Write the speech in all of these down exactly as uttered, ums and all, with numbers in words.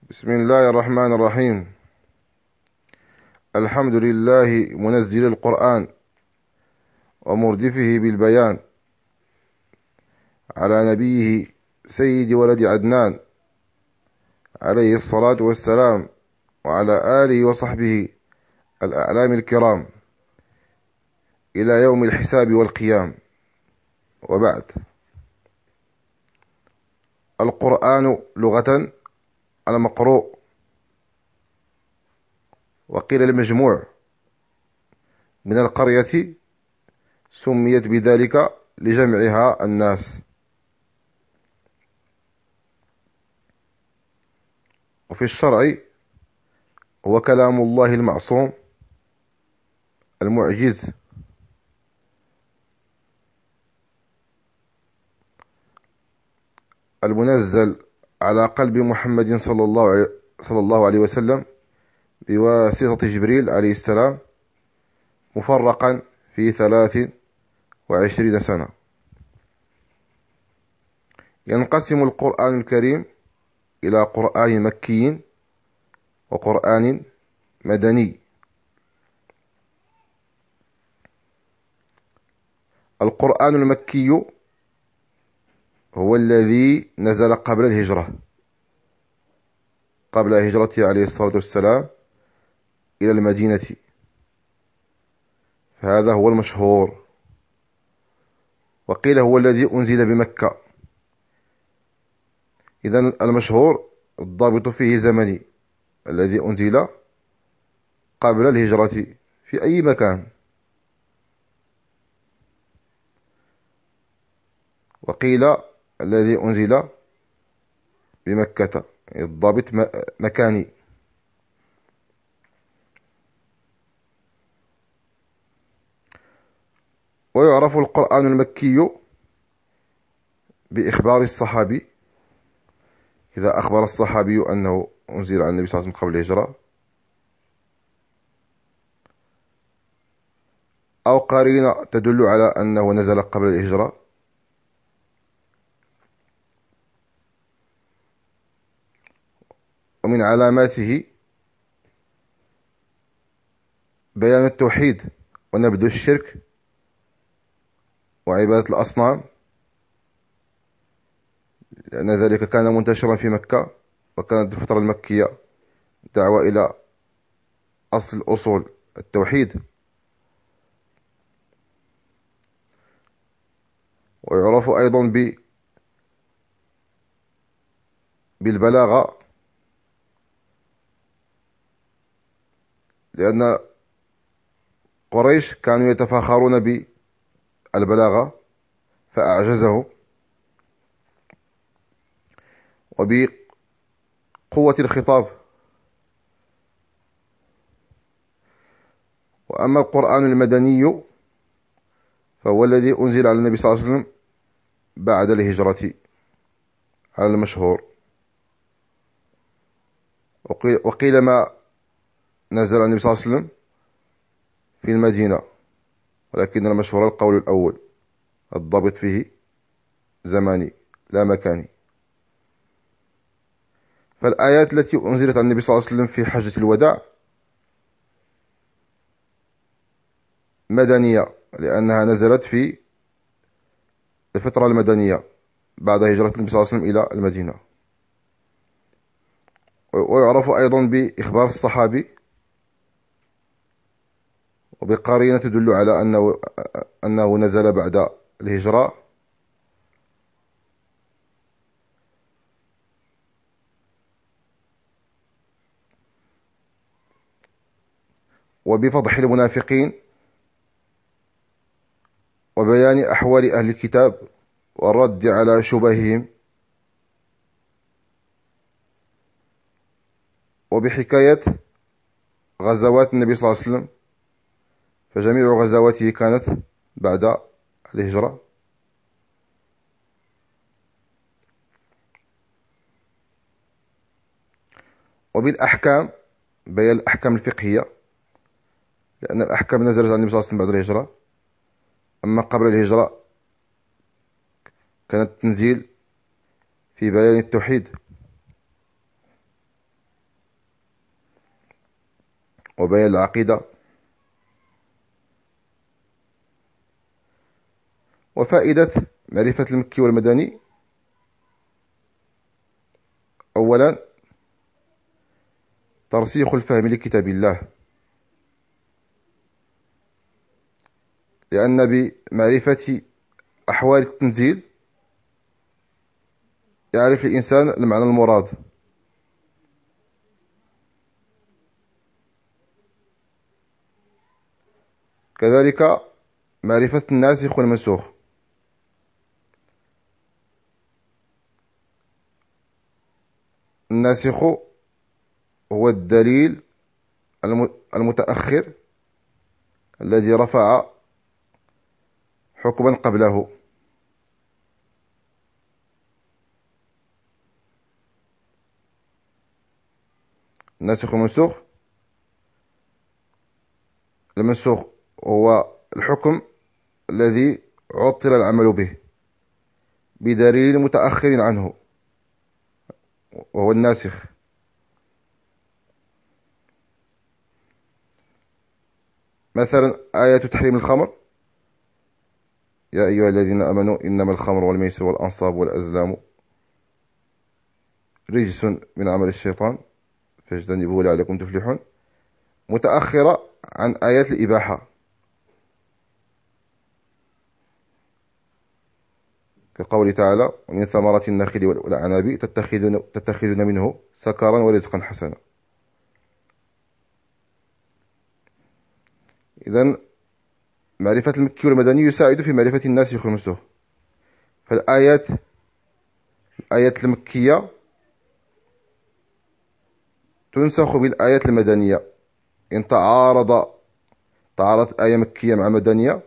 بسم الله الرحمن الرحيم. الحمد لله منزل القرآن ومردفه بالبيان، على نبيه سيد ولد عدنان عليه الصلاة والسلام، وعلى آله وصحبه الأعلام الكرام إلى يوم الحساب والقيام. وبعد، القرآن لغة المقروء، وقيل المجموع من القرية، سميت بذلك لجمعها الناس. وفي الشرع هو كلام الله المعصوم المعجز، المنزل على قلب محمد صلى الله عليه صلى الله عليه وسلم بواسطة جبريل عليه السلام، مفرقا في ثلاث وعشرين سنة. ينقسم القرآن الكريم إلى قرآن مكي وقرآن مدني. القرآن المكي هو الذي نزل قبل الهجرة، قبل هجرته عليه الصلاة والسلام إلى المدينة، فهذا هو المشهور. وقيل هو الذي أنزل بمكة. إذن المشهور الضابط فيه زمني، الذي أنزل قبل الهجرة في أي مكان. وقيل الذي أنزل بمكة، الضابط مكاني. ويعرف القرآن المكي بإخبار الصحابي، إذا أخبر الصحابي أنه أنزل على النبي صلى الله عليه وسلم قبل الهجرة، أو قرينة تدل على أنه نزل قبل الهجرة. ومن علاماته بيان التوحيد ونبذ الشرك وعبادة الأصنام، لأن ذلك كان منتشرا في مكة، وكانت الفترة المكية دعوة إلى أصل أصول التوحيد. ويعرف أيضا ب بالبلاغة، لأن قريش كانوا يتفاخرون بالبلاغة فأعجزهم، وبقوة الخطاب. وأما القرآن المدني فهو الذي أنزل على النبي صلى الله عليه وسلم بعد الهجرة على المشهور. وقيل, وقيل ما نزل على النبي صلى الله عليه وسلم في المدينة، ولكن المشهور القول الأول، الضابط فيه زماني لا مكاني. فالآيات التي أنزلت على النبي صلى الله عليه وسلم في حجة الوداع مدنية، لأنها نزلت في الفترة المدنية بعد هجرة النبي صلى الله عليه وسلم إلى المدينة. ويعرف أيضا بإخبار الصحابي، وبقرينة تدل على أنه, أنه نزل بعد الهجرة. وبفضح المنافقين، وبيان أحوال أهل الكتاب، والرد على شبههم، وبحكاية غزوات النبي صلى الله عليه وسلم، فجميع غزواته كانت بعد الهجرة. وبالأحكام، بيان الأحكام الفقهية، لأن الأحكام نزلت على النبي صلى الله عليه وسلم بعد الهجرة، أما قبل الهجرة كانت تنزيل في بيان التوحيد. وبيان العقيدة. وفائدة معرفة المكي والمدني: أولا ترسيخ الفهم لكتاب الله، لأن بمعرفة أحوال التنزيل يعرف الإنسان المعنى المراد. كذلك معرفة الناسخ والمنسوخ، الناسخ هو الدليل المتأخر الذي رفع حكما قبله. الناسخ والمنسوخ: المنسوخ هو الحكم الذي عطل العمل به بدليل متأخر عنه، وهو الناسخ. مثلا آية تحريم الخمر: يا أيها الذين آمنوا إنما الخمر والميسر والأنصاب والأزلام رجس من عمل الشيطان فاجتنبوه لعلكم تفلحون، متأخرة عن آيات الإباحة، كقول تعالى: ومن ثمرات النخيل والأعناب تتخذون, تتخذون منه سكرا ورزقا حسنا. إذن معرفة المكي والمدني يساعد في معرفة الناسخ والمنسوخ. فالآيات الآيات المكية تنسخ بالآيات المدنية إن تعارض تعارضت آية مكية مع مدنية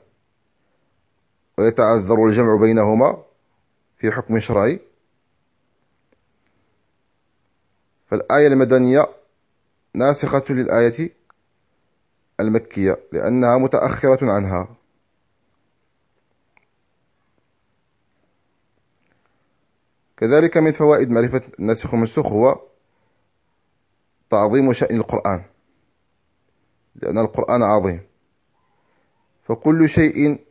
ويتعذر الجمع بينهما في حكم شرعي، فالآية المدنية ناسخة للآية المكية لأنها متأخرة عنها. كذلك من فوائد معرفة الناسخ والمنسوخ هو تعظيم شأن القرآن، لأن القرآن عظيم، فكل شيء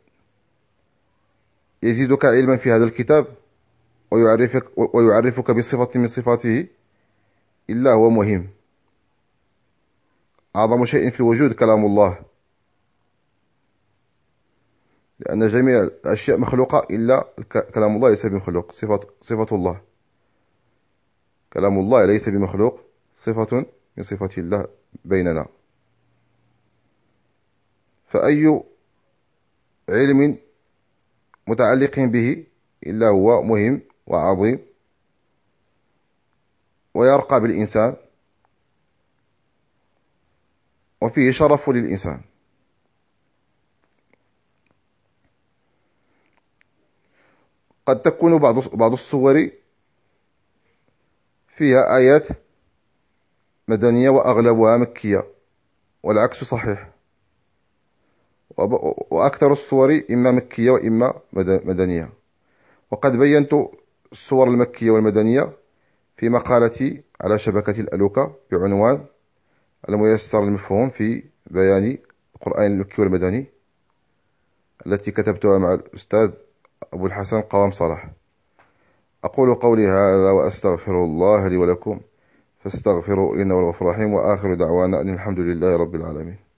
يزيدك علما في هذا الكتاب ويعرفك, ويعرفك بصفة من صفاته إلا هو مهم. أعظم شيء في الوجود كلام الله، لأن جميع الأشياء مخلوقة إلا كلام الله ليس بمخلوق، صفة, صفة الله. كلام الله ليس بمخلوق، صفة من صفات الله بيننا. فأي علم متعلق به إلا هو مهم وعظيم ويرقى بالإنسان وفيه شرف للإنسان. قد تكون بعض بعض الصور فيها آيات مدنية وأغلبها مكية، والعكس صحيح، وأكثر الصور إما مكية وإما مدنية. وقد بينت الصور المكية والمدنية في مقالتي على شبكة الألوكة بعنوان الميسر المفهوم في بيان القرآن المكي والمدني، التي كتبتها مع الأستاذ أبو الحسن قوام صلاح. أقول قولي هذا وأستغفر الله لي ولكم فاستغفروا إنه هو الغفور الرحيم، وآخر دعوانا أن الحمد لله رب العالمين.